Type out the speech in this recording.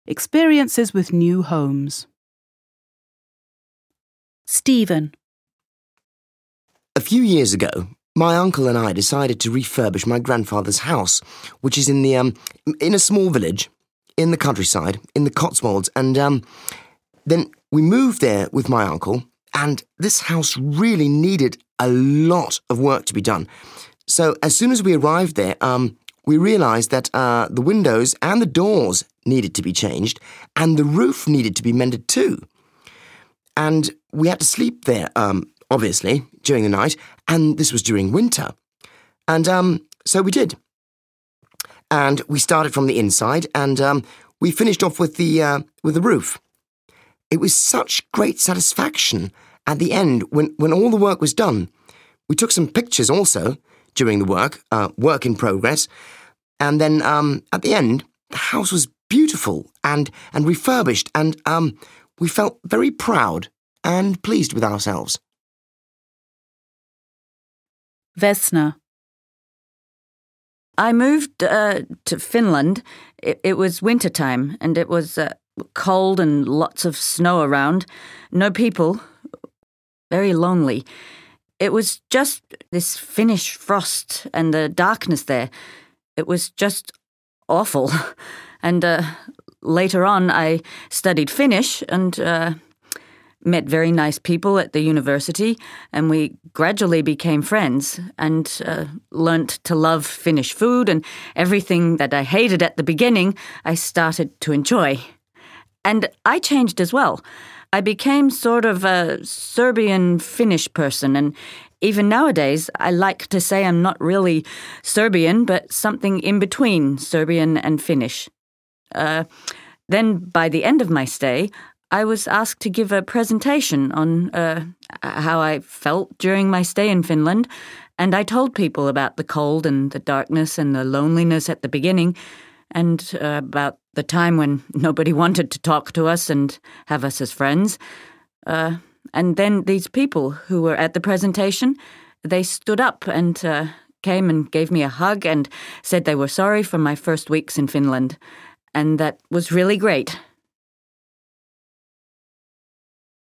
Experiences with New Homes. Stephen. A few years ago, my uncle and I decided to refurbish my grandfather's house, which is in a small village in the countryside, in the Cotswolds, and then we moved there with my uncle, and this house really needed a lot of work to be done. So as soon as we arrived there, we realised that the windows and the doors needed to be changed, and the roof needed to be mended too. And we had to sleep there, obviously, during the night, and this was during winter. And so we did. And we started from the inside, and we finished off with the roof. It was such great satisfaction at the end when all the work was done. We took some pictures also during the work in progress, and then at the end, the house was beautiful and refurbished, and we felt very proud and pleased with ourselves. Vesna. I moved to Finland. It was wintertime, and it was cold and lots of snow around. No people. Very lonely. It was just this Finnish frost and the darkness there. It was just awful. And later on, I studied Finnish and met very nice people at the university, and we gradually became friends and learnt to love Finnish food, and everything that I hated at the beginning, I started to enjoy. And I changed as well. I became sort of a Serbian-Finnish person, and even nowadays I like to say I'm not really Serbian, but something in between Serbian and Finnish. Then by the end of my stay, I was asked to give a presentation on how I felt during my stay in Finland, and I told people about the cold and the darkness and the loneliness at the beginning, and about the time when nobody wanted to talk to us and have us as friends. And then these people who were at the presentation, they stood up and came and gave me a hug and said they were sorry for my first weeks in Finland, and that was really great.